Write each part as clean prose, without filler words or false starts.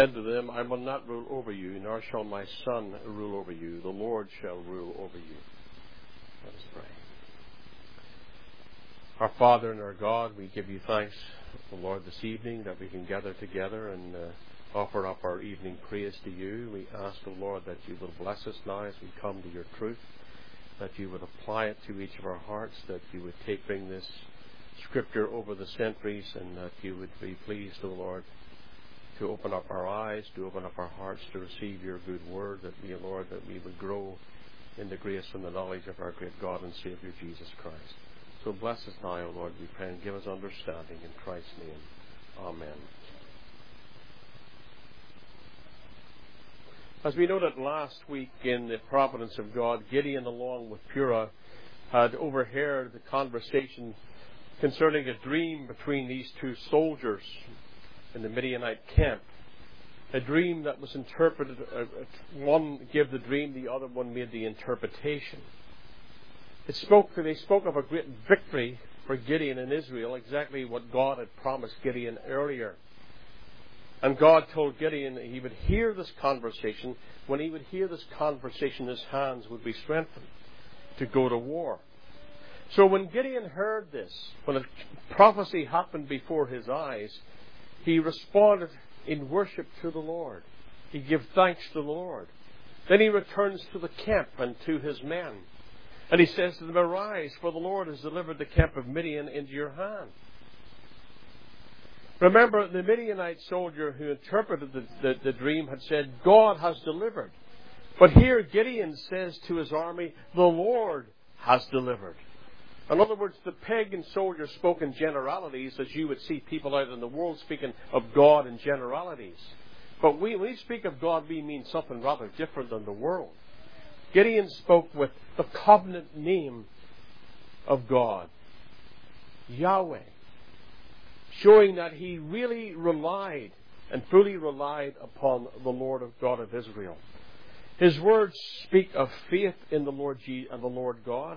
said to them, I will not rule over you, nor shall my son rule over you. The Lord shall rule over you. Let us pray. Our Father and our God, we give you thanks, Lord, this evening that we can gather together and offer up our evening praise to you. We ask, O Lord, that you will bless us now as we come to your truth, that you would apply it to each of our hearts, that you would bring this Scripture over the centuries, and that you would be pleased, O Lord, to open up our eyes, to open up our hearts to receive your good word, that we, Lord, that we would grow in the grace and the knowledge of our great God and Savior Jesus Christ. So bless us now, O Lord, we pray, and give us understanding in Christ's name. Amen. As we noted last week in the providence of God, Gideon, along with Purah, had overheard the conversation concerning a dream between these two soldiers in the Midianite camp. A dream that was interpreted, one gave the dream, the other one made the interpretation. They spoke of a great victory for Gideon and Israel, exactly what God had promised Gideon earlier. And God told Gideon that he would hear this conversation. When he would hear this conversation, his hands would be strengthened to go to war. So when Gideon heard this, when a prophecy happened before his eyes, he responded in worship to the Lord. He gave thanks to the Lord. Then he returns to the camp and to his men. And he says to them, Arise, for the Lord has delivered the camp of Midian into your hand. Remember, the Midianite soldier who interpreted the dream had said, God has delivered. But here Gideon says to his army, the Lord has delivered. In other words, the pagan soldier spoke in generalities, as you would see people out in the world speaking of God in generalities. But when we speak of God, we mean something rather different than the world. Gideon spoke with the covenant name of God, Yahweh, showing that he really relied and fully relied upon the Lord of God of Israel. His words speak of faith in the Lord and the Lord God.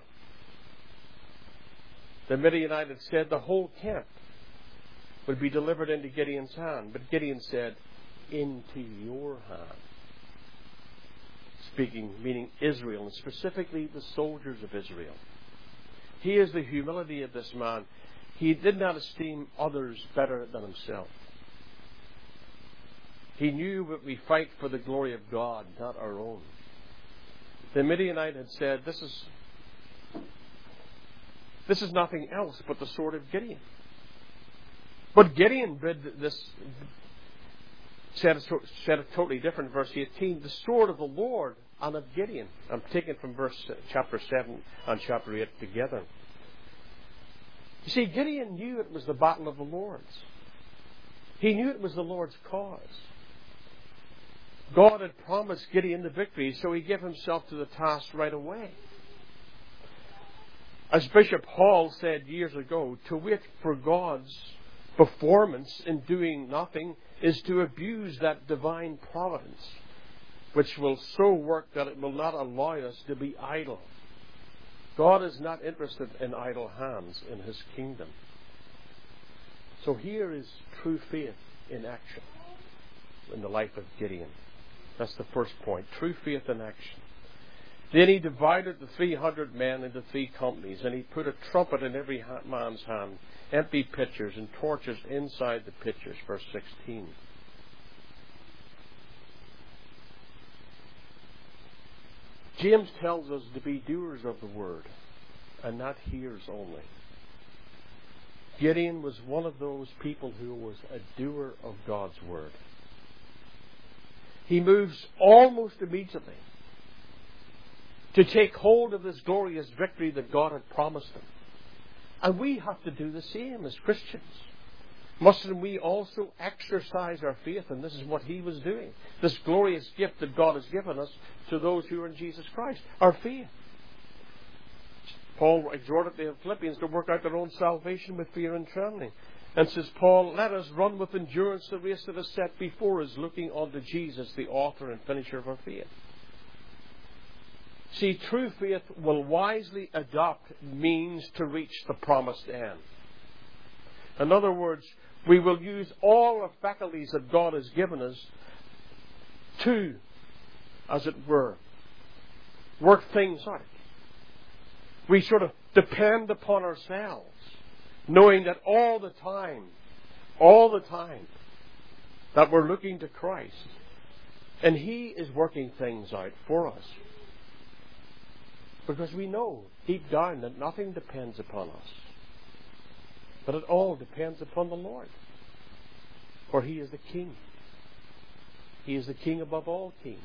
The Midianite had said the whole camp would be delivered into Gideon's hand. But Gideon said, into your hand. Speaking, meaning Israel, and specifically the soldiers of Israel. Here's the humility of this man. He did not esteem others better than himself. He knew that we fight for the glory of God, not our own. The Midianite had said, This is nothing else but the sword of Gideon. But Gideon said it totally different. Verse 18, the sword of the Lord and of Gideon. I'm taking from chapter 7 and chapter 8 together. You see, Gideon knew it was the battle of the Lord's. He knew it was the Lord's cause. God had promised Gideon the victory, so he gave himself to the task right away. As Bishop Hall said years ago, to wait for God's performance in doing nothing is to abuse that divine providence, which will so work that it will not allow us to be idle. God is not interested in idle hands in his kingdom. So here is true faith in action in the life of Gideon. That's the first point. True faith in action. Then he divided the 300 men into 3 companies, and he put a trumpet in every man's hand, empty pitchers and torches inside the pitchers. Verse 16. James tells us to be doers of the word and not hearers only. Gideon was one of those people who was a doer of God's word. He moves almost immediately to take hold of this glorious victory that God had promised him. And we have to do the same as Christians. Mustn't we also exercise our faith? And this is what he was doing. This glorious gift that God has given us to those who are in Jesus Christ. Our faith. Paul exhorted the Philippians to work out their own salvation with fear and trembling. And says Paul, let us run with endurance the race that is set before us, looking unto Jesus, the author and finisher of our faith. See, true faith will wisely adopt means to reach the promised end. In other words, we will use all the faculties that God has given us to, as it were, work things out. We sort of depend upon ourselves, knowing that all the time, that we're looking to Christ. And He is working things out for us. Because we know deep down that nothing depends upon us. But it all depends upon the Lord. For He is the King. He is the King above all kings.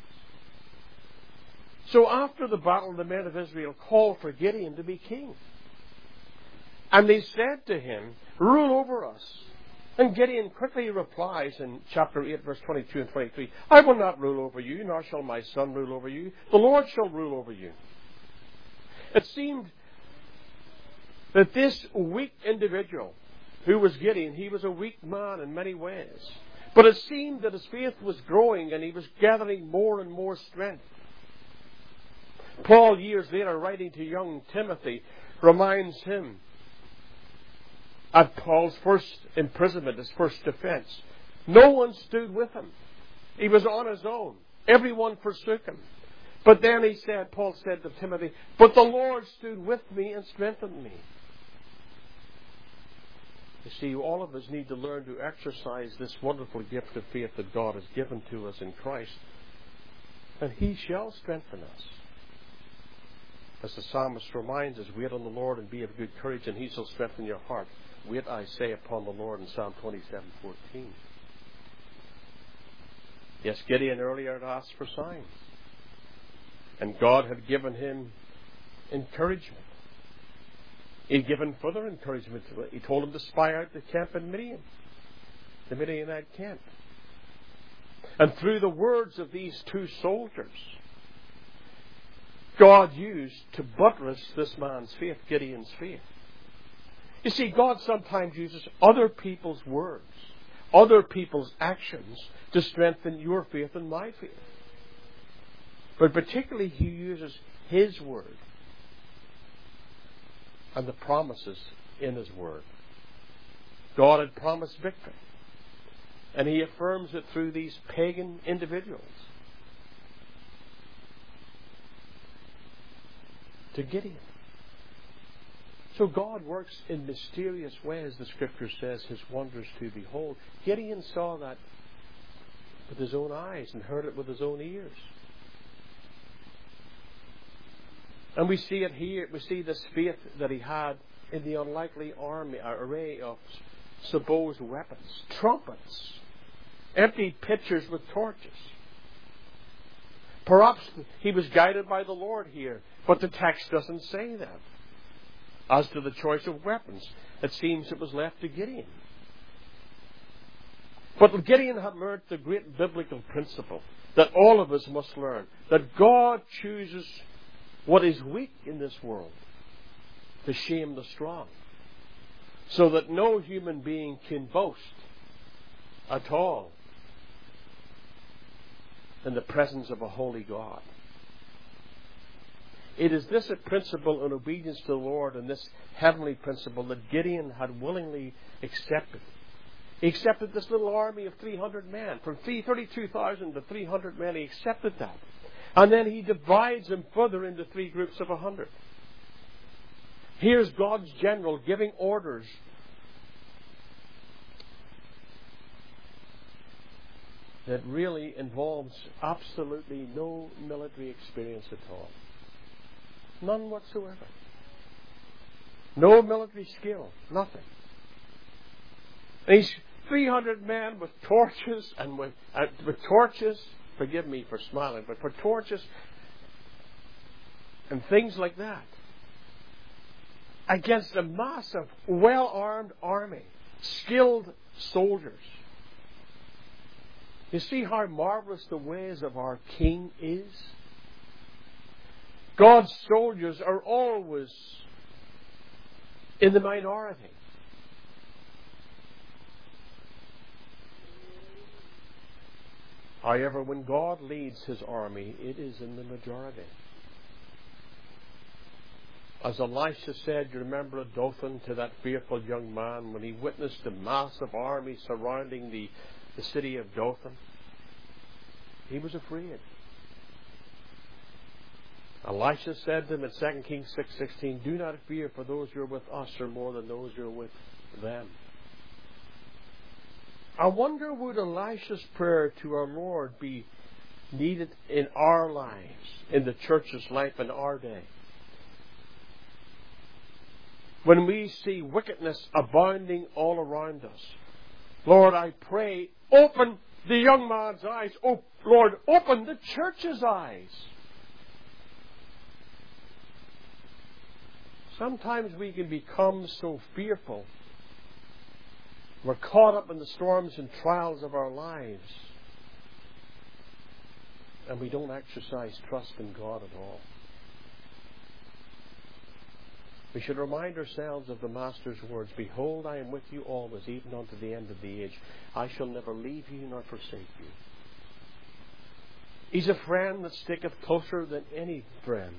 So after the battle, the men of Israel called for Gideon to be king. And they said to him, "Rule over us." And Gideon quickly replies in chapter 8, verse 22 and 23, "I will not rule over you, nor shall my son rule over you. The Lord shall rule over you." It seemed that this weak individual, who was Gideon, he was a weak man in many ways. But it seemed that his faith was growing and he was gathering more and more strength. Paul, years later, writing to young Timothy, reminds him at Paul's first imprisonment, his first defense, no one stood with him. He was on his own. Everyone forsook him. But then Paul said to Timothy, "But the Lord stood with me and strengthened me." You see, all of us need to learn to exercise this wonderful gift of faith that God has given to us in Christ. And He shall strengthen us. As the psalmist reminds us, wait on the Lord and be of good courage, and He shall strengthen your heart. Wait, I say, upon the Lord in Psalm 27:14. Yes, Gideon earlier had asked for signs. And God had given him encouragement. He'd given further encouragement. He told him to spy out the camp in Midian, the Midianite camp. And through the words of these two soldiers, God used to buttress this man's faith, Gideon's faith. You see, God sometimes uses other people's words, other people's actions to strengthen your faith and my faith. But particularly He uses His Word and the promises in His Word. God had promised victory, and He affirms it through these pagan individuals to Gideon. So God works in mysterious ways, the Scripture says, His wonders to behold. Gideon saw that with his own eyes and heard it with his own ears. And we see it here. We see this faith that he had in the unlikely array of supposed weapons. Trumpets. Empty pitchers with torches. Perhaps he was guided by the Lord here, but the text doesn't say that. As to the choice of weapons, it seems it was left to Gideon. But Gideon had learned the great biblical principle that all of us must learn, that God chooses what is weak in this world to shame the strong, so that no human being can boast at all in the presence of a holy God. It is this principle in obedience to the Lord and this heavenly principle that Gideon had willingly accepted. He accepted this little army of 300 men. From 32,000 to 300 men, he accepted that. And then he divides them further into three groups of 100. Here's God's general giving orders that really involves absolutely no military experience at all. None whatsoever. No military skill. Nothing. And these 300 men with torches and with torches, forgive me for smiling, but for torches and things like that, against a massive, well-armed army, skilled soldiers. You see how marvelous the ways of our King is? God's soldiers are always in the minority. However, when God leads His army, it is in the majority. As Elisha said, you remember Dothan, to that fearful young man, when he witnessed the massive army surrounding the city of Dothan. He was afraid. Elisha said to him in 2 Kings 6:16, "Do not fear, for those who are with us are more than those who are with them." I wonder, would Elisha's prayer to our Lord be needed in our lives, in the church's life in our day? When we see wickedness abounding all around us, Lord, I pray, open the young man's eyes. Oh, Lord, open the church's eyes. Sometimes we can become so fearful. We're caught up in the storms and trials of our lives, and we don't exercise trust in God at all. We should remind ourselves of the Master's words, "Behold, I am with you always, even unto the end of the age. I shall never leave you nor forsake you." He's a friend that sticketh closer than any friend.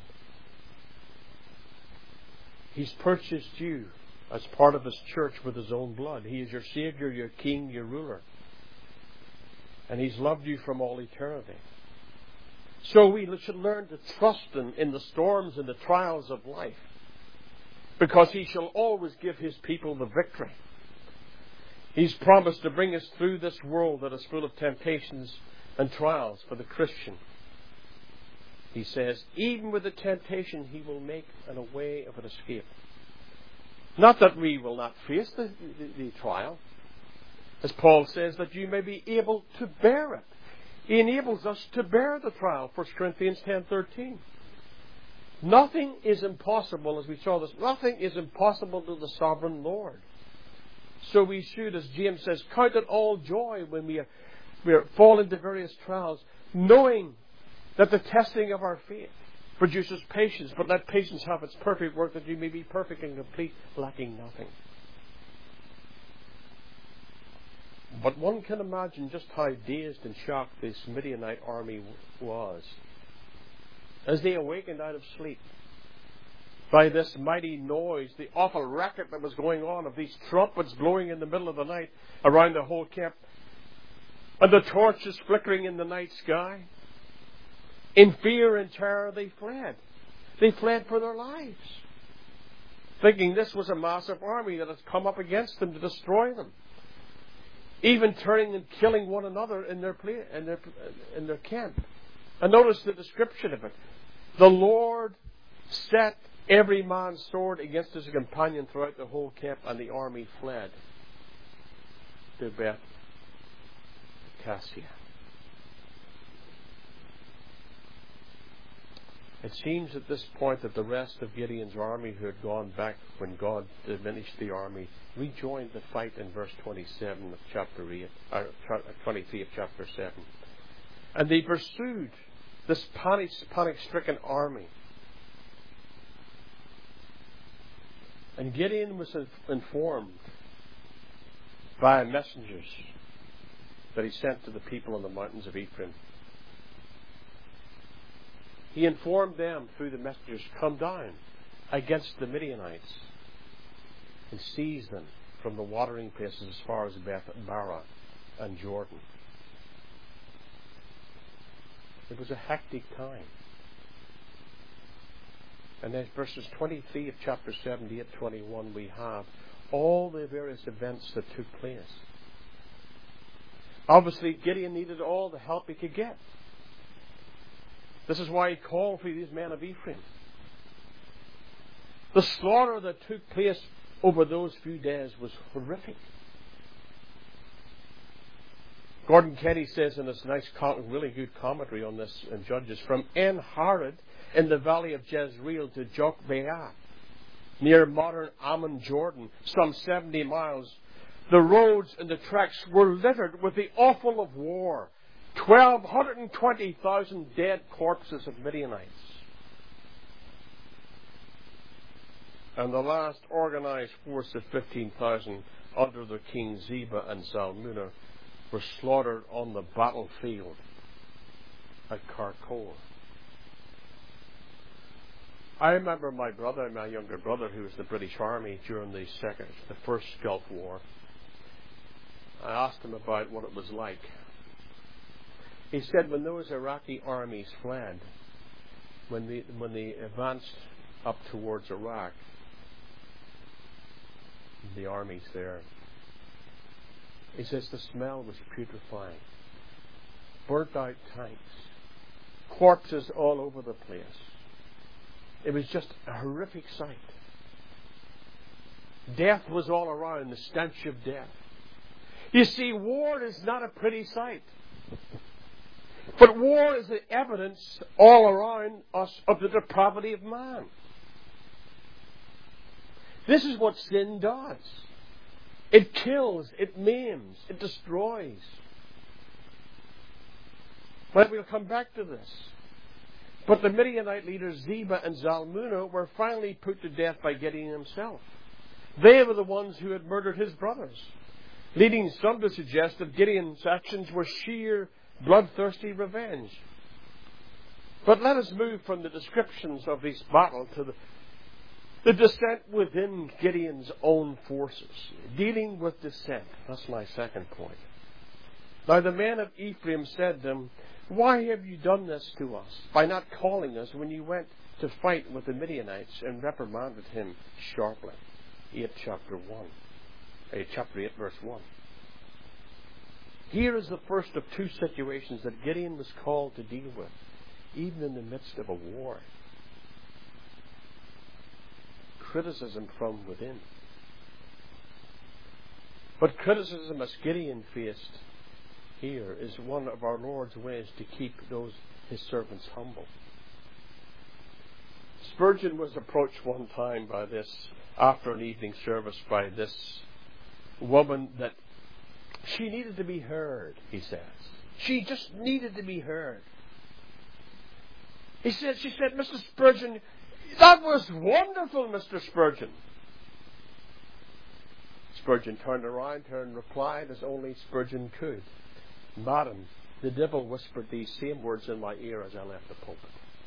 He's purchased you as part of His church with His own blood. He is your Savior, your King, your ruler. And He's loved you from all eternity. So we should learn to trust Him in the storms and the trials of life, because He shall always give His people the victory. He's promised to bring us through this world that is full of temptations and trials for the Christian. He says, even with the temptation, He will make a way of an escape. Not that we will not face the trial. As Paul says, that you may be able to bear it. He enables us to bear the trial. 1 Corinthians 10:13. Nothing is impossible, as we saw this, nothing is impossible to the sovereign Lord. So we should, as James says, count it all joy when we fall into various trials, knowing that the testing of our faith produces patience, but let patience have its perfect work, that you may be perfect and complete, lacking nothing. But one can imagine just how dazed and shocked this Midianite army was as they awakened out of sleep by this mighty noise, the awful racket that was going on of these trumpets blowing in the middle of the night around the whole camp, and the torches flickering in the night sky. In fear and terror, they fled. They fled for their lives, thinking this was a massive army that had come up against them to destroy them, even turning and killing one another in their camp. And notice the description of it. The Lord set every man's sword against his companion throughout the whole camp, and the army fled to Beth Cassia. It seems at this point that the rest of Gideon's army, who had gone back when God diminished the army, rejoined the fight in verse 27 of chapter 8, 23 of chapter 7. And they pursued this panic-stricken army. And Gideon was informed by messengers that he sent to the people on the mountains of Ephraim. He informed them through the messengers, come down against the Midianites and seize them from the watering places as far as Beth Barah and Jordan. It was a hectic time. And then verses 23 of chapter 78-21, we have all the various events that took place. Obviously, Gideon needed all the help he could get. This is why he called for these men of Ephraim. The slaughter that took place over those few days was horrific. Gordon Kenny says in this nice, really good commentary on this in Judges, from En Harod in the valley of Jezreel to Jokbeah, near modern Ammon, Jordan, some 70 miles, the roads and the tracks were littered with the offal of war. 120,000 dead corpses of Midianites. And the last organized force of 15,000 under the King Zeba and Zalmunna were slaughtered on the battlefield at Karkor. I remember my younger brother, who was in the British Army during the first Gulf War. I asked him about what it was like. He said when those Iraqi armies fled, when they advanced up towards Iraq, the armies there, he says the smell was putrefying. Burnt out tanks, corpses all over the place. It was just a horrific sight. Death was all around, the stench of death. You see, war is not a pretty sight. But war is the evidence all around us of the depravity of man. This is what sin does. It kills, it maims, it destroys. Well, we'll come back to this. But the Midianite leaders Zebah and Zalmunna were finally put to death by Gideon himself. They were the ones who had murdered his brothers, leading some to suggest that Gideon's actions were sheer bloodthirsty revenge. But let us move from the descriptions of this battle to the dissent within Gideon's own forces. Dealing with dissent. That's my second point. Now the men of Ephraim said to him, "Why have you done this to us by not calling us when you went to fight with the Midianites?" and reprimanded him sharply. Chapter 8, verse 1. Here is the first of two situations that Gideon was called to deal with, even in the midst of a war. Criticism from within. But criticism as Gideon faced here is one of our Lord's ways to keep his servants humble. Spurgeon was approached one time by this, after an evening service, by this woman that she needed to be heard, he says. She just needed to be heard. She said, "Mr. Spurgeon, that was wonderful, Mr. Spurgeon." Spurgeon turned around to her and replied as only Spurgeon could, "Madam, the devil whispered these same words in my ear as I left the pulpit."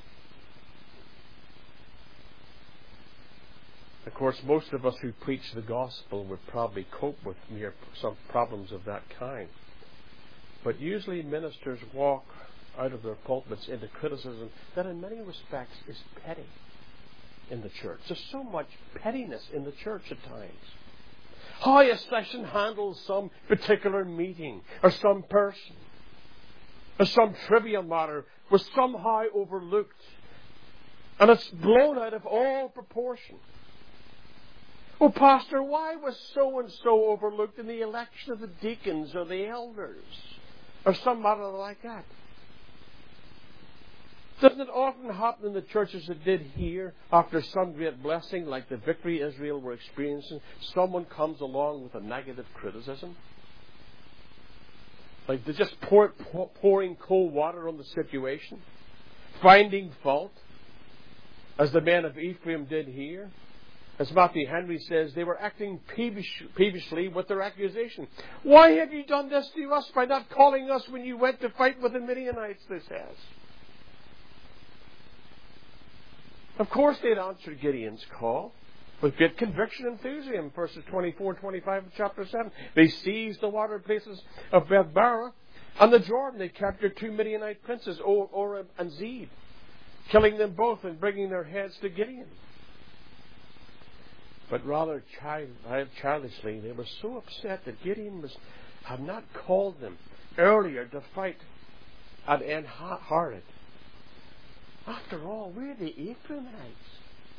Of course, most of us who preach the gospel would probably cope with some problems of that kind. But usually ministers walk out of their pulpits into criticism that in many respects is petty in the church. There's so much pettiness in the church at times. How a session handles some particular meeting or some person or some trivial matter was somehow overlooked, and it's blown out of all proportion. "Oh, Pastor, why was so-and-so overlooked in the election of the deacons or the elders?" or some matter like that. Doesn't it often happen in the churches it did here, after some great blessing like the victory Israel were experiencing, someone comes along with a negative criticism? Like they're just pouring cold water on the situation, finding fault, as the men of Ephraim did here. As Matthew Henry says, they were acting peevishly with their accusation. "Why have you done this to us by not calling us when you went to fight with the Midianites?" they says. Of course they'd answered Gideon's call with great conviction and enthusiasm. Verses 24 and 25 of chapter 7. They seized the water places of Beth-barah and the Jordan. They captured 2 Midianite princes, Oreb and Zeb, killing them both and bringing their heads to Gideon. But rather childishly, they were so upset that Gideon had not called them earlier to fight at En-hared. After all, we're the Ephraimites.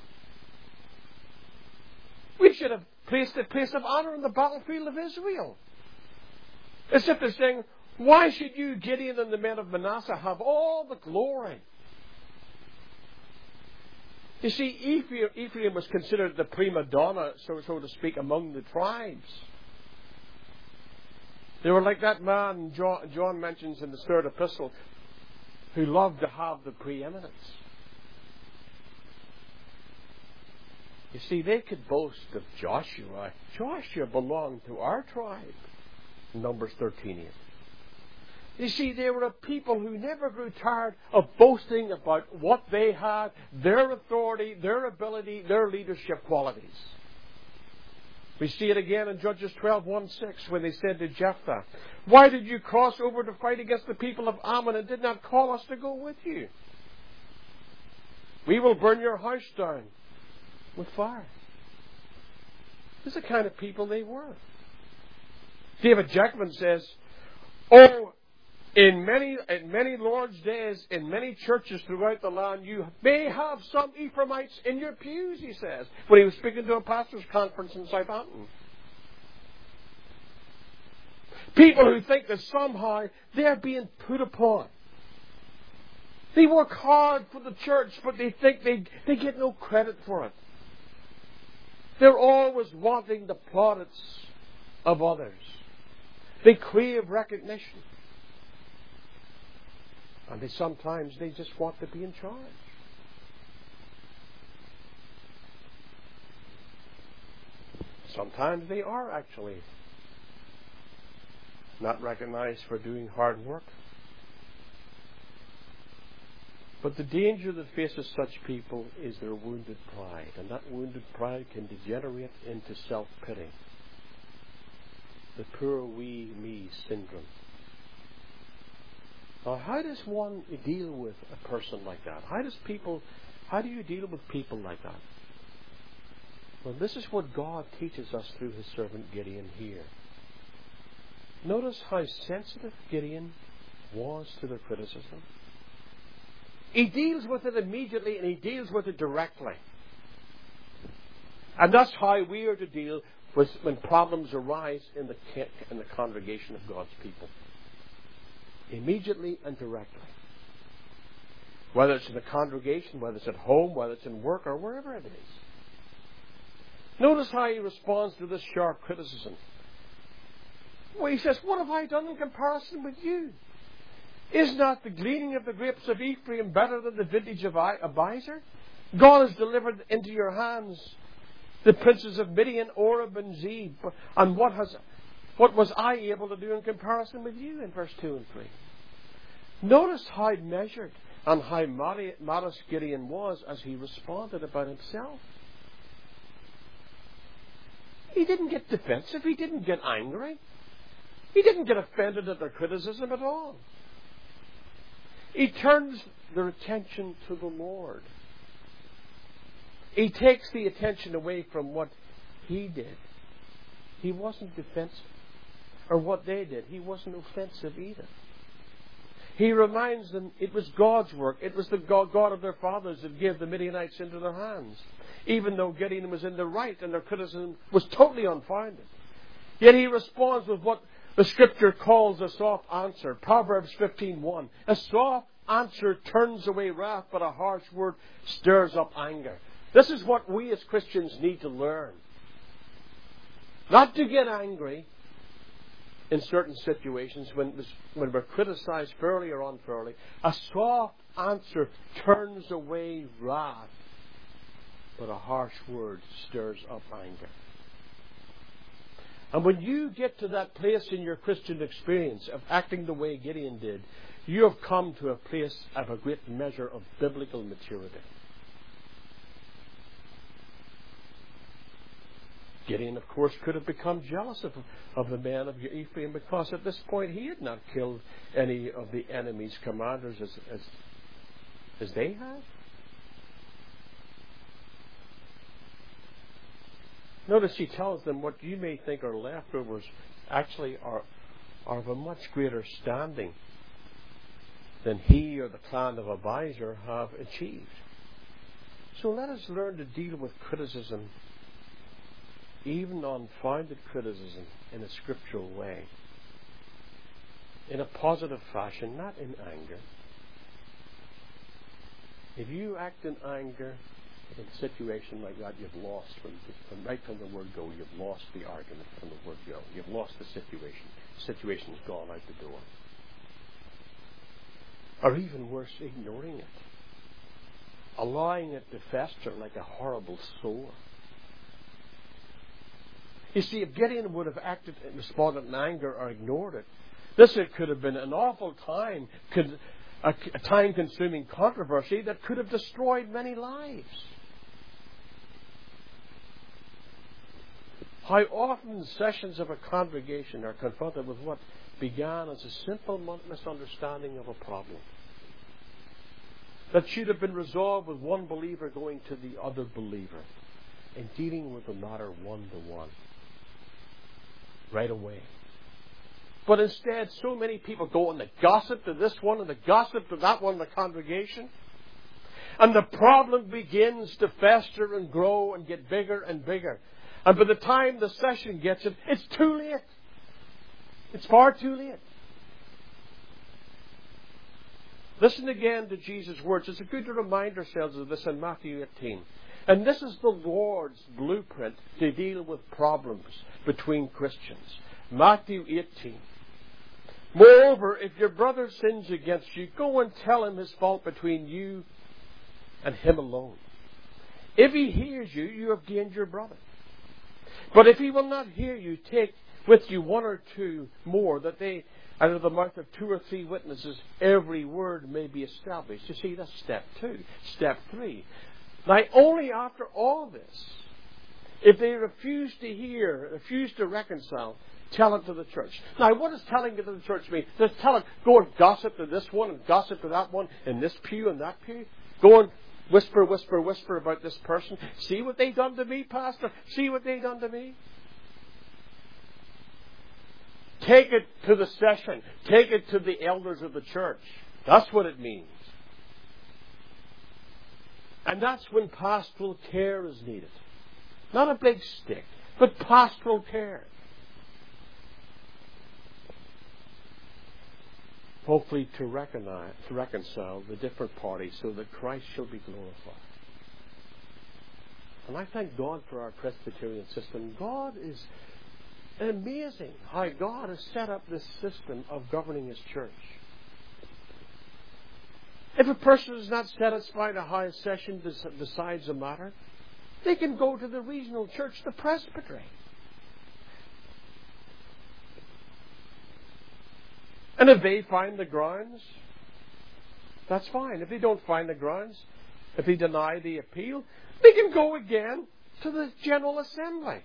We should have placed a place of honor on the battlefield of Israel. As if they're saying, "Why should you, Gideon, and the men of Manasseh have all the glory?" You see, Ephraim was considered the prima donna, so to speak, among the tribes. They were like that man John mentions in the third epistle, who loved to have the preeminence. You see, they could boast of Joshua. Joshua belonged to our tribe. Numbers 13:8. You see, they were a people who never grew tired of boasting about what they had, their authority, their ability, their leadership qualities. We see it again in Judges 12:1-6 when they said to Jephthah, "Why did you cross over to fight against the people of Ammon and did not call us to go with you? We will burn your house down with fire." This is the kind of people they were. David Jackman says, "Oh, in many Lord's days, in many churches throughout the land, you may have some Ephraimites in your pews," he says, when he was speaking to a pastor's conference in Southampton. People who think that somehow they're being put upon. They work hard for the church, but they think they get no credit for it. They're always wanting the plaudits of others. They crave recognition. And sometimes they just want to be in charge. Sometimes they are actually not recognized for doing hard work. But the danger that faces such people is their wounded pride. And that wounded pride can degenerate into self-pity. The poor wee me syndrome. Now, how does one deal with a person like that? How do you deal with people like that? Well, this is what God teaches us through His servant Gideon here. Notice how sensitive Gideon was to their criticism. He deals with it immediately and he deals with it directly. And that's how we are to deal with when problems arise in the congregation of God's people. Immediately and directly. Whether it's in the congregation, whether it's at home, whether it's in work, or wherever it is. Notice how he responds to this sharp criticism. Well, he says, "What have I done in comparison with you? Is not the gleaning of the grapes of Ephraim better than the vintage of Abiezer? God has delivered into your hands the princes of Midian, Oreb, and Zeeb. And what was I able to do in comparison with you?" In verse 2 and 3. Notice how measured and how modest Gideon was as he responded about himself. He didn't get defensive. He didn't get angry. He didn't get offended at their criticism at all. He turns their attention to the Lord. He takes the attention away from what he did. He wasn't defensive. Or what they did. He wasn't offensive either. He reminds them it was God's work. It was the God of their fathers that gave the Midianites into their hands. Even though Gideon was in the right and their criticism was totally unfounded. Yet he responds with what the Scripture calls a soft answer. Proverbs 15:1. A soft answer turns away wrath, but a harsh word stirs up anger. This is what we as Christians need to learn. Not to get angry in certain situations when we're criticized fairly or unfairly. A soft answer turns away wrath, but a harsh word stirs up anger. And when you get to that place in your Christian experience of acting the way Gideon did, you have come to a place of a great measure of biblical maturity. Gideon, of course, could have become jealous of the men of Ephraim because at this point he had not killed any of the enemy's commanders as they had. Notice he tells them what you may think are leftovers actually are of a much greater standing than he or the clan of Abiezer have achieved. So let us learn to deal with criticism, even unfounded criticism, in a scriptural way. In a positive fashion, not in anger. If you act in anger in a situation like that, you've lost right from the word go. You've lost the argument from the word go. You've lost the situation. The situation's gone out the door. Or even worse, ignoring it. Allowing it to fester like a horrible sore. You see, if Gideon would have acted and responded in anger or ignored it, this could have been an awful time, a time-consuming controversy that could have destroyed many lives. How often sessions of a congregation are confronted with what began as a simple misunderstanding of a problem that should have been resolved with one believer going to the other believer and dealing with the matter one-to-one right away. But instead, so many people go and they gossip to this one and they gossip to that one in the congregation. And the problem begins to fester and grow and get bigger and bigger. And by the time the session gets it, it's too late. It's far too late. Listen again to Jesus' words. It's good to remind ourselves of this in Matthew 18. And this is the Lord's blueprint to deal with problems between Christians. Matthew 18. Moreover, if your brother sins against you, go and tell him his fault between you and him alone. If he hears you, you have gained your brother. But if he will not hear you, take with you one or two more, that they, out of the mouth of 2 or 3 witnesses, every word may be established. You see, that's step 2. Step 3. Now, only after all this, if they refuse to hear, refuse to reconcile, tell it to the church. Now, what does telling it to the church mean? Does tell it, go and gossip to this one and gossip to that one in this pew and that pew? Go and whisper, whisper, whisper about this person. See what they done to me, Pastor? See what they done to me? Take it to the session. Take it to the elders of the church. That's what it means. And that's when pastoral care is needed. Not a big stick, but pastoral care. Hopefully to reconcile the different parties so that Christ shall be glorified. And I thank God for our Presbyterian system. God is amazing how God has set up this system of governing His church. If a person is not satisfied with how a session decides a matter, they can go to the regional church, the presbytery. And if they find the grounds, that's fine. If they don't find the grounds, if they deny the appeal, they can go again to the General Assembly,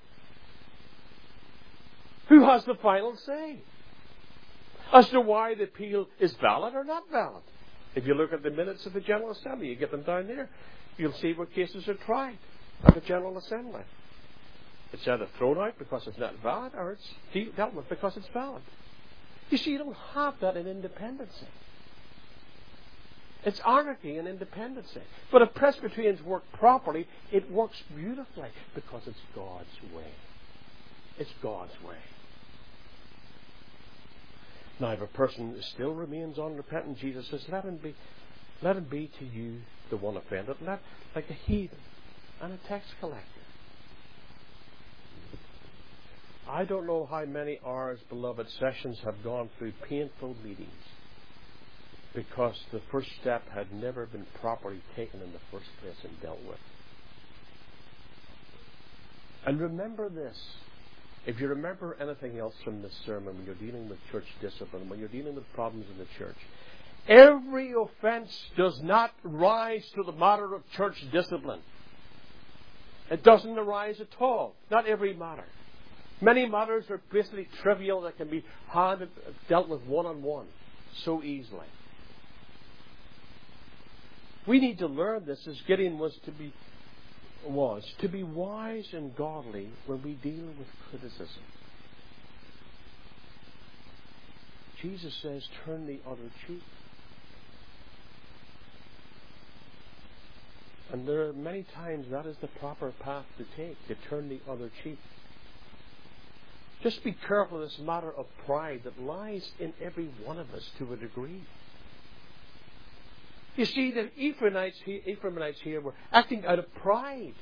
who has the final say as to why the appeal is valid or not valid. If you look at the minutes of the General Assembly, you get them down there, you'll see what cases are tried at the General Assembly. It's either thrown out because it's not valid, or it's dealt with because it's valid. You see, you don't have that in independency. It's anarchy in independency. But if Presbyterians work properly, it works beautifully because it's God's way. It's God's way. Now, if a person still remains unrepentant, Jesus says, let him be to you the one offended, like a heathen and a tax collector. I don't know how many hours, beloved, sessions have gone through painful meetings because the first step had never been properly taken in the first place and dealt with. And remember this. If you remember anything else from this sermon, when you're dealing with church discipline, when you're dealing with problems in the church, every offense does not rise to the matter of church discipline. It doesn't arise at all. Not every matter. Many matters are basically trivial that can be dealt with one-on-one so easily. We need to learn this as Gideon was to be wise and godly when we deal with criticism. Jesus says, turn the other cheek. And there are many times that is the proper path to take, to turn the other cheek. Just be careful of this matter of pride that lies in every one of us to a degree. You see, the Ephraimites here were acting out of pride.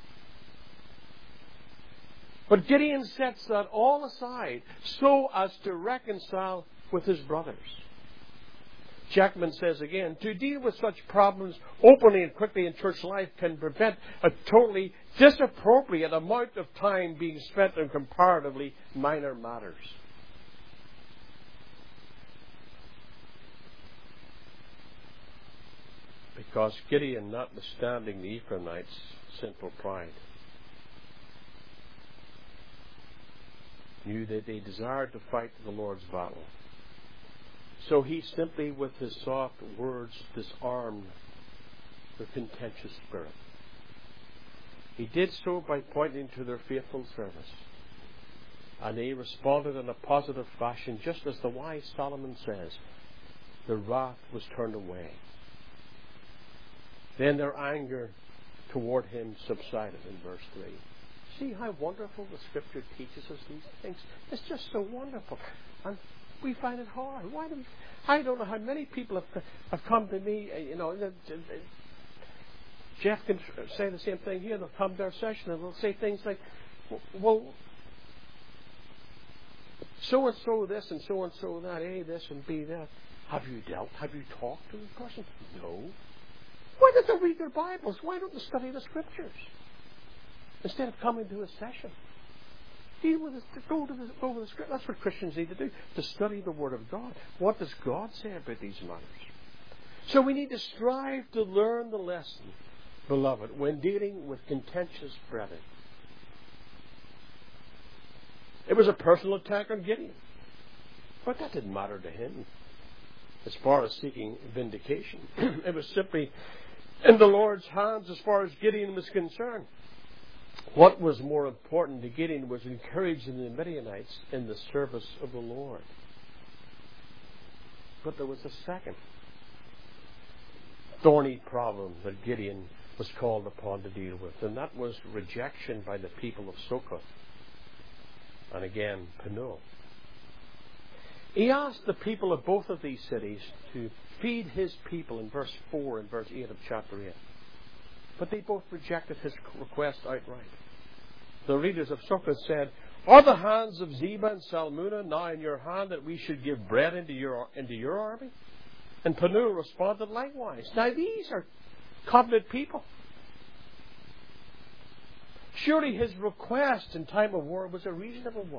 But Gideon sets that all aside so as to reconcile with his brothers. Jackman says again, to deal with such problems openly and quickly in church life can prevent a totally disappropriate amount of time being spent on comparatively minor matters. Because Gideon, notwithstanding the Ephraimites' sinful pride, knew that they desired to fight the Lord's battle. So he simply, with his soft words, disarmed their contentious spirit. He did so by pointing to their faithful service. And they responded in a positive fashion, just as the wise Solomon says, their wrath was turned away. Then their anger toward him subsided in verse 3. See how wonderful the Scripture teaches us these things? It's just so wonderful. And we find it hard. I don't know how many people have come to me, Jeff can say the same thing here. They'll come to our session and they'll say things like, well, so-and-so this and so-and-so that, A this and B that. Have you talked to the person? No. Why don't they read their Bibles? Why don't they study the Scriptures? Instead of coming to a session. Go over the Scripture. That's what Christians need to do, to study the Word of God. What does God say about these matters? So we need to strive to learn the lesson, beloved, when dealing with contentious brethren. It was a personal attack on Gideon. But that didn't matter to him as far as seeking vindication. It was simply in the Lord's hands as far as Gideon was concerned. What was more important to Gideon was encouraging the Midianites in the service of the Lord. But there was a second thorny problem that Gideon was called upon to deal with, and that was rejection by the people of Succoth and again Penuel. He asked the people of both of these cities to feed his people in verse 4 and verse 8 of chapter 8. But they both rejected his request outright. The readers of Succoth said, "Are the hands of Zebah and Salmunna now in your hand that we should give bread into your army?" And Penuel responded likewise. Now these are covenant people. Surely his request in time of war was a reasonable one.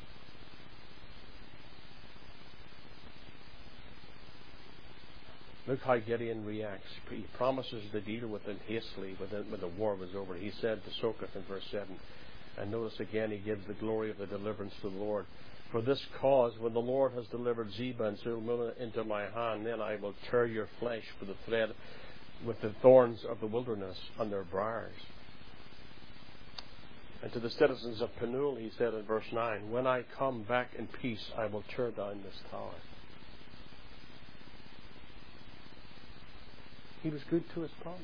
Look how Gideon reacts. He promises to deal with them hastily when the war was over. He said to Succoth in verse 7, and notice again he gives the glory of the deliverance to the Lord. For this cause, when the Lord has delivered Zebah and Salmunna into my hand, then I will tear your flesh for the thread with the thorns of the wilderness on their briars. And to the citizens of Penuel he said in verse 9, when I come back in peace, I will tear down this tower. He was good to his promise.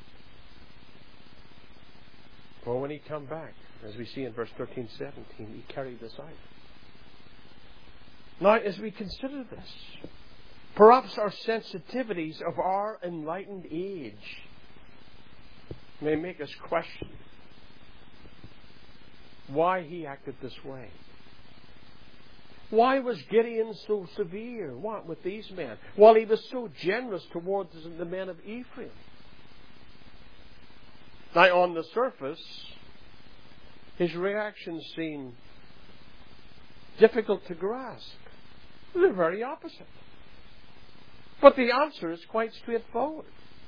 For when he come back, as we see in verse 13, 17, he carried this out. Now, as we consider this, perhaps our sensitivities of our enlightened age may make us question why he acted this way. Why was Gideon so severe with these men, while he was so generous towards the men of Ephraim? Now, on the surface, his reactions seem difficult to grasp. They're very opposite. But the answer is quite straightforward.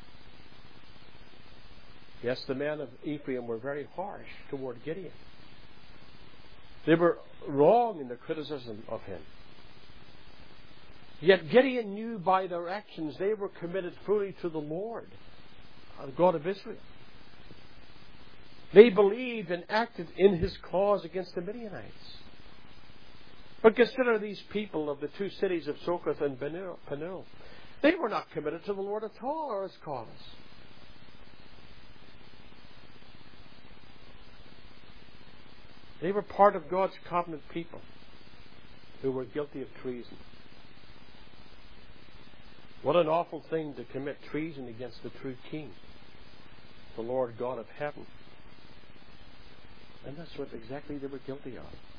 Yes, the men of Ephraim were very harsh toward Gideon. They were wrong in their criticism of him. Yet Gideon knew by their actions they were committed fully to the Lord, the God of Israel. They believed and acted in his cause against the Midianites. But consider these people of the two cities of Succoth and Penuel. They were not committed to the Lord at all or his cause. They were part of God's covenant people who were guilty of treason. What an awful thing to commit treason against the true King, the Lord God of heaven. And that's what exactly they were guilty of.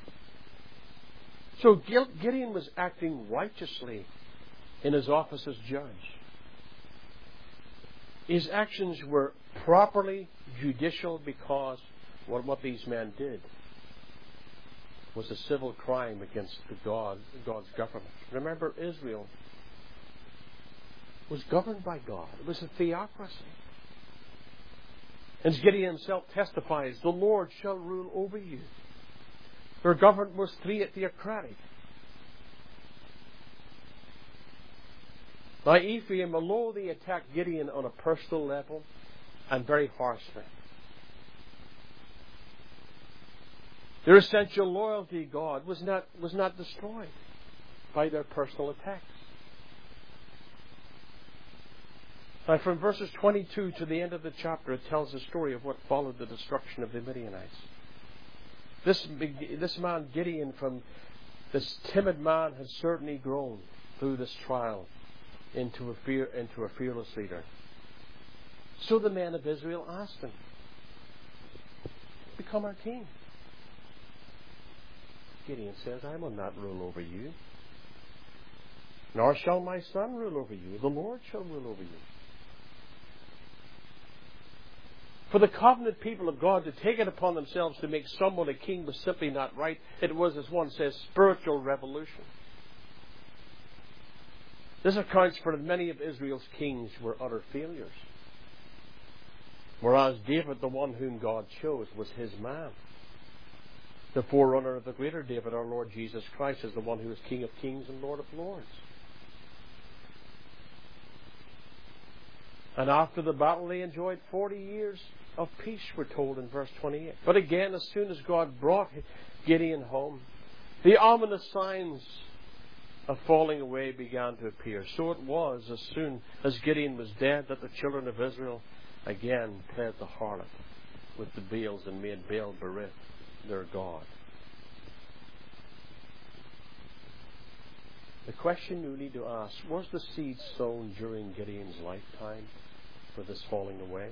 So Gideon was acting righteously in his office as judge. His actions were properly judicial because what these men did was a civil crime against God's government. Remember, Israel was governed by God. It was a theocracy. As Gideon himself testifies, the Lord shall rule over you. Their government was theocratic. Now Ephraim, although they attacked Gideon on a personal level and very harshly, their essential loyalty to God was not destroyed by their personal attacks. Now, from verses 22 to the end of the chapter, it tells the story of what followed the destruction of the Midianites. This man, Gideon, from this timid man, had certainly grown through this trial into a fearless leader. So the men of Israel asked him, "Become our king." Gideon says, "I will not rule over you, nor shall my son rule over you. The Lord shall rule over you." For the covenant people of God to take it upon themselves to make someone a king was simply not right. It was, as one says, spiritual revolution. This accounts for many of Israel's kings were utter failures. Whereas David, the one whom God chose, was his man. The forerunner of the greater David, our Lord Jesus Christ, is the one who is King of kings and Lord of lords. And after the battle, they enjoyed 40 years of peace, we're told in verse 28. But again, as soon as God brought Gideon home, the ominous signs of falling away began to appear. So it was as soon as Gideon was dead that the children of Israel again played the harlot with the Baals and made Baal-berith their god. The question you need to ask, was the seed sown during Gideon's lifetime for this falling away?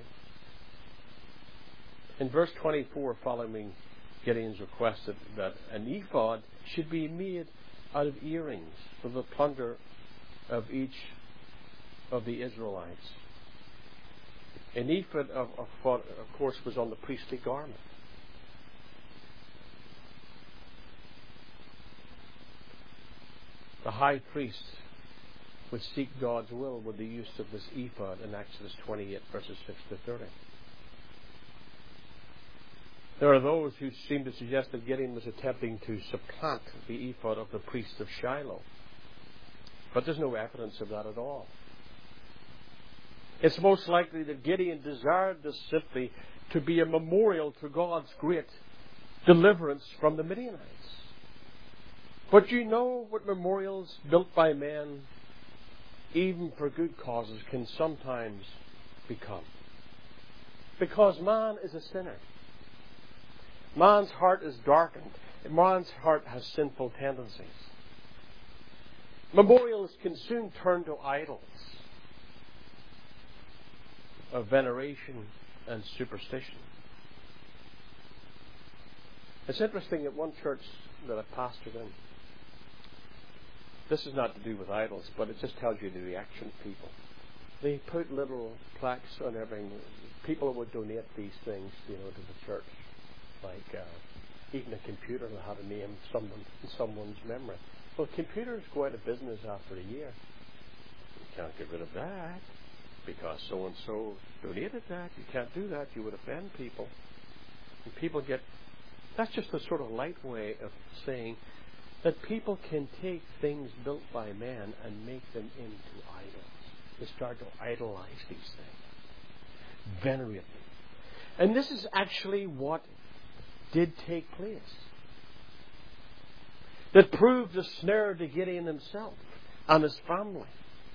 In verse 24, following Gideon's request that an ephod should be made out of earrings for the plunder of each of the Israelites. An ephod, of course, was on the priestly garment. The high priest would seek God's will with the use of this ephod in Exodus 28, verses 6 to 30. There are those who seem to suggest that Gideon was attempting to supplant the ephod of the priest of Shiloh. But there's no evidence of that at all. It's most likely that Gideon desired this simply to be a memorial to God's great deliverance from the Midianites. But you know what memorials built by men, even for good causes, can sometimes become. Because man is a sinner. Man's heart is darkened. Man's heart has sinful tendencies. Memorials can soon turn to idols of veneration and superstition. It's interesting, at one church that I pastored in, this is not to do with idols, but it just tells you the reaction of people. They put little plaques on everything. People would donate these things, to the church. Like even a computer that had a name in someone's memory. Well, computers go out of business after a year. You can't get rid of that because so-and-so donated that. You can't do that. You would offend people. And people get... That's just a sort of light way of saying that people can take things built by man and make them into idols. They start to idolize these things. Venerate them. And this is actually what did take place. That proved a snare to Gideon himself and his family.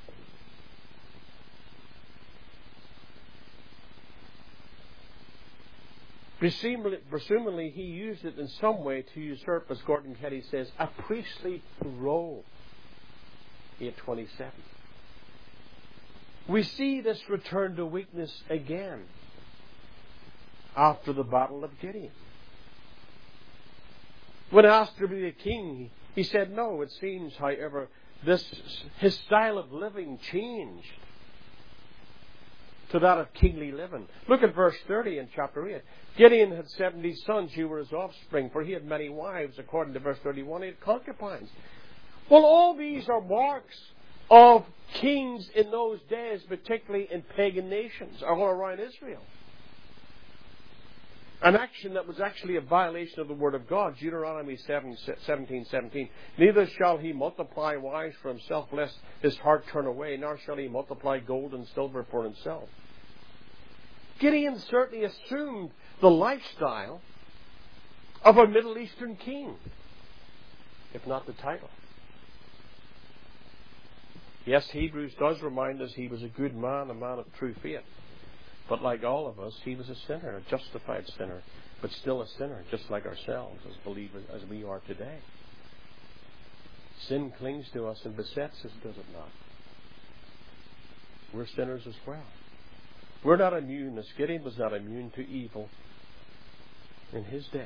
Presumably he used it in some way to usurp, as Gordon Ketty says, a priestly role. 8:27. We see this return to weakness again after the battle of Gideon. When asked to be the king, he said no. It seems, however, his style of living changed to that of kingly living. Look at verse 30 in chapter 8. Gideon had 70 sons who were his offspring, for he had many wives. According to verse 31, he had concubines. Well, all these are marks of kings in those days, particularly in pagan nations all around Israel. An action that was actually a violation of the Word of God. Deuteronomy 17:17. Neither shall he multiply wives for himself, lest his heart turn away, nor shall he multiply gold and silver for himself. Gideon certainly assumed the lifestyle of a Middle Eastern king, if not the title. Yes, Hebrews does remind us he was a good man, a man of true faith. But like all of us, he was a sinner, a justified sinner, but still a sinner, just like ourselves as believers as we are today. Sin clings to us and besets us, does it not? We're sinners as well. We're not immune, as Gideon was not immune to evil in his day.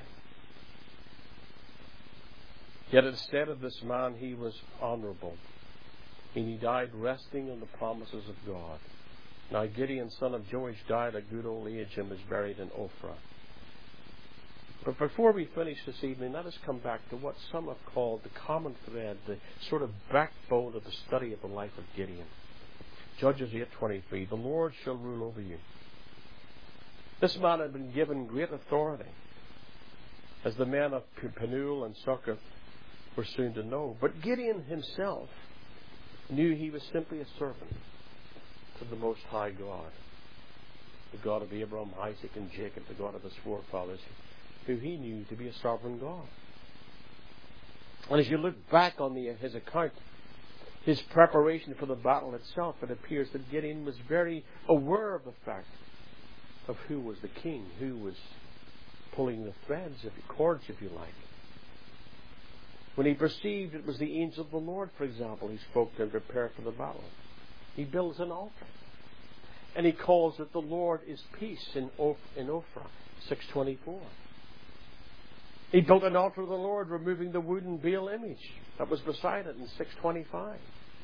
Yet instead of this man, he was honorable, and he died resting on the promises of God. Now Gideon, son of Joash, died at good old age and was buried in Ophrah. But before we finish this evening, let us come back to what some have called the common thread, the sort of backbone of the study of the life of Gideon. Judges 8:23, the Lord shall rule over you. This man had been given great authority, as the men of Penuel and Succoth were soon to know. But Gideon himself knew he was simply a servant to the Most High God, the God of Abraham, Isaac, and Jacob, the God of his forefathers, who he knew to be a sovereign God. And as you look back on his account, his preparation for the battle itself, it appears that Gideon was very aware of the fact of who was the king, who was pulling the threads, cords, if you like. When he perceived it was the angel of the Lord, for example, he spoke to him to prepare for the battle. He builds an altar. And he calls it the Lord is peace in Ophrah, 6:24. He built an altar of the Lord, removing the wooden Baal image that was beside it in 6:25.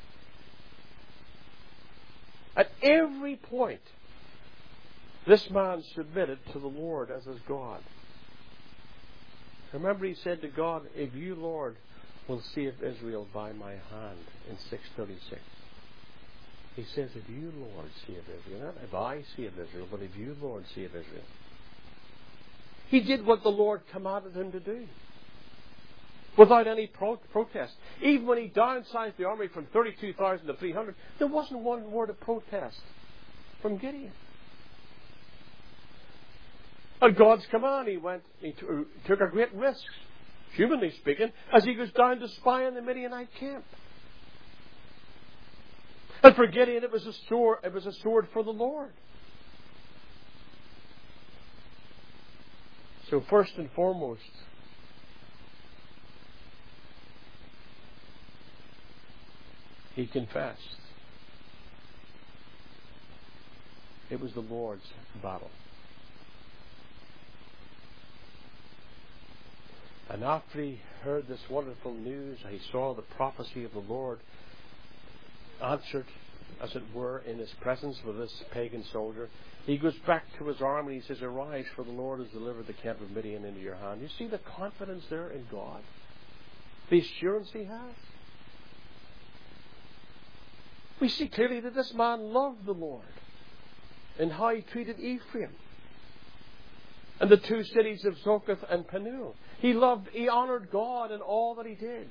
At every point, this man submitted to the Lord as his God. Remember, he said to God, if you, Lord, will save Israel by my hand, in 6:36. He says, if you, Lord, save Israel. Not if I save Israel, but if you, Lord, save Israel. He did what the Lord commanded him to do, without any protest. Even when he downsized the army from 32,000 to 300, there wasn't one word of protest from Gideon. At God's command, he took a great risk, humanly speaking, as he goes down to spy on the Midianite camp. And for Gideon, it was a sword for the Lord. So first and foremost, he confessed. It was the Lord's battle. And after he heard this wonderful news, he saw the prophecy of the Lord answered, as it were, in his presence with this pagan soldier. He goes back to his army and he says, arise, for the Lord has delivered the camp of Midian into your hand. You see the confidence there in God? The assurance he has? We see clearly that this man loved the Lord and how he treated Ephraim and the two cities of Succoth and Penuel. He honored God in all that he did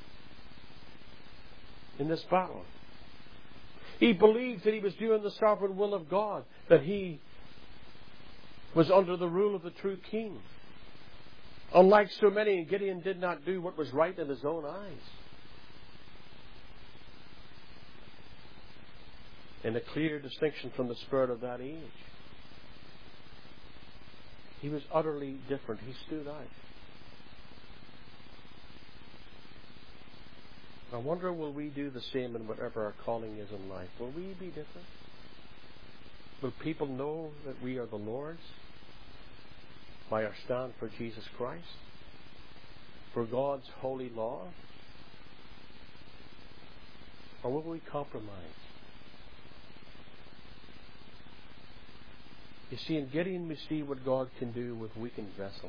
in this battle. He believed that he was doing the sovereign will of God, that he was under the rule of the true king. Unlike so many, Gideon did not do what was right in his own eyes. In a clear distinction from the spirit of that age. He was utterly different. He stood out. I wonder, will we do the same in whatever our calling is in life? Will we be different? Will people know that we are the Lord's by our stand for Jesus Christ, for God's holy law? Or will we compromise? You see, in Gideon we see what God can do with weakened vessels.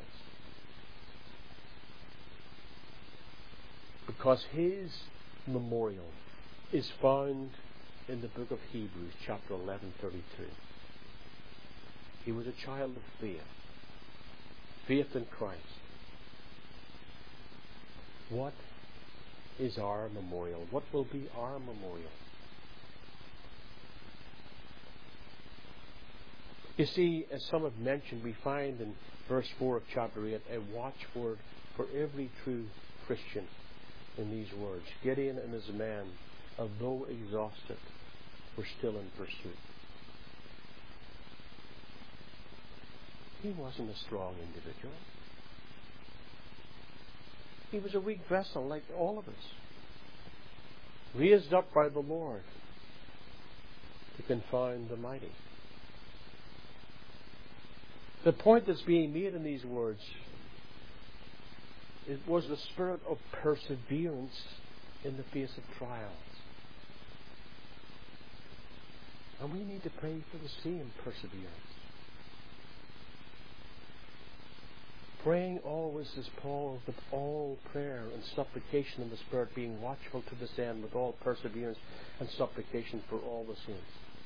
Because his memorial is found in the book of Hebrews, chapter 11:32. He was a child of faith. faith in Christ. What is our memorial? What will be our memorial? You see, as some have mentioned, we find in verse 4 of chapter 8 a watchword for every true Christian in these words. Gideon and his men, although exhausted, were still in pursuit. He wasn't a strong individual. He was a weak vessel like all of us, raised up by the Lord to confound the mighty. The point that's being made in these words, it was the spirit of perseverance in the face of trials. And we need to pray for the same perseverance. Praying always, as Paul, with all prayer and supplication in the Spirit, being watchful to this end with all perseverance and supplication for all the saints.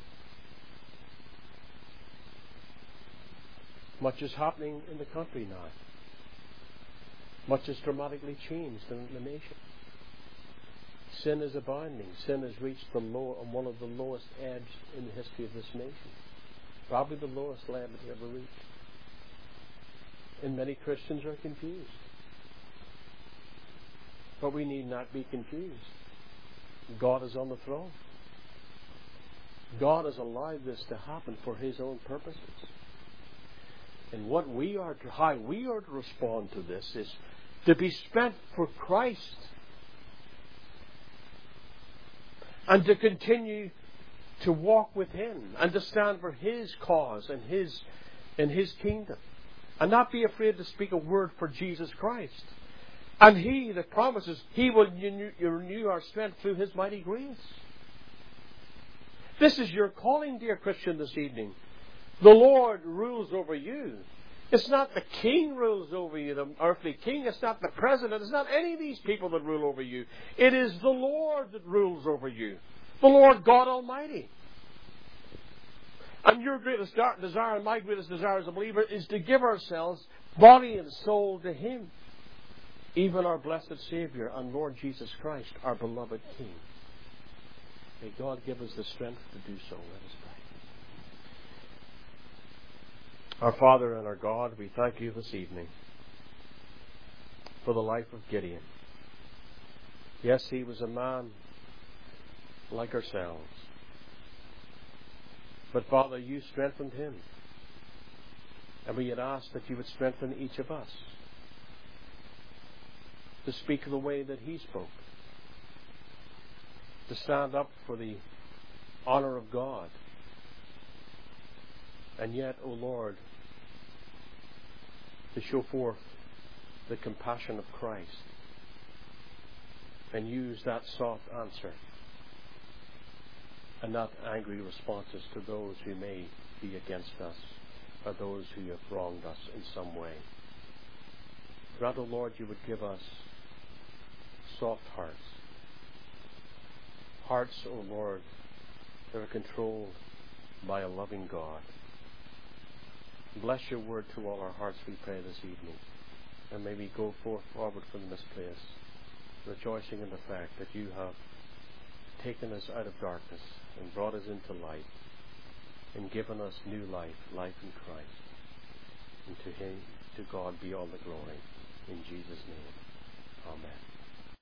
Much is happening in the country now. Much has dramatically changed in the nation. Sin is abounding. Sin has reached one of the lowest ebbs in the history of this nation. Probably the lowest ebb it's ever reached. And many Christians are confused. But we need not be confused. God is on the throne. God has allowed this to happen for His own purposes. And how we are to respond to this is to be spent for Christ and to continue to walk with Him and to stand for His cause and His kingdom, and not be afraid to speak a word for Jesus Christ. And He that promises He will renew our strength through His mighty grace. This is your calling, dear Christian, this evening. The Lord rules over you. It's not the king rules over you, the earthly king. It's not the president. It's not any of these people that rule over you. It is the Lord that rules over you. The Lord God Almighty. And your greatest desire and my greatest desire as a believer is to give ourselves, body and soul, to Him. Even our blessed Savior and Lord Jesus Christ, our beloved King. May God give us the strength to do so. Let us pray. Our Father and our God, we thank You this evening for the life of Gideon. Yes, he was a man like ourselves. But Father, You strengthened him. And we had asked that You would strengthen each of us to speak the way that he spoke, to stand up for the honor of God. And yet, O Lord, to show forth the compassion of Christ and use that soft answer and not angry responses to those who may be against us or those who have wronged us in some way. Grant, O Lord, You would give us soft hearts. Hearts, O Lord, that are controlled by a loving God. Bless Your word to all our hearts, we pray this evening. And may we go forward from this place, rejoicing in the fact that You have taken us out of darkness and brought us into light and given us new life, life in Christ. And to God be all the glory. In Jesus' name, amen.